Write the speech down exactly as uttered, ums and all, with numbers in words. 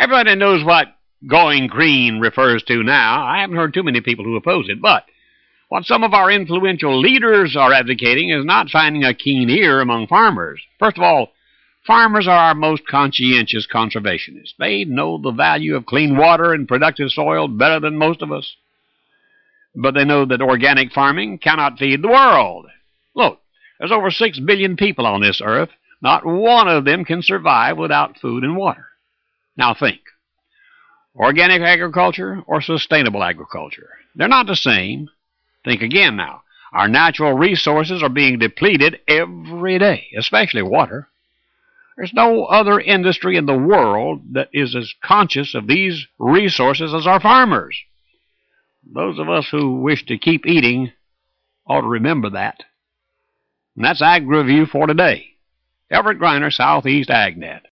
Everybody knows what going green refers to now. I haven't heard too many people who oppose it, but what some of our influential leaders are advocating is not finding a keen ear among farmers. First of all, farmers are our most conscientious conservationists. They know the value of clean water and productive soil better than most of us. But they know that organic farming cannot feed the world. Look, there's over six billion people on this earth. Not one of them can survive without food and water. Now think. Organic agriculture or sustainable agriculture? They're not the same. Think again now. Our natural resources are being depleted every day, especially water. There's no other industry in the world that is as conscious of these resources as our farmers. Those of us who wish to keep eating ought to remember that. And that's Ag Review for today. Everett Griner, Southeast AgNet.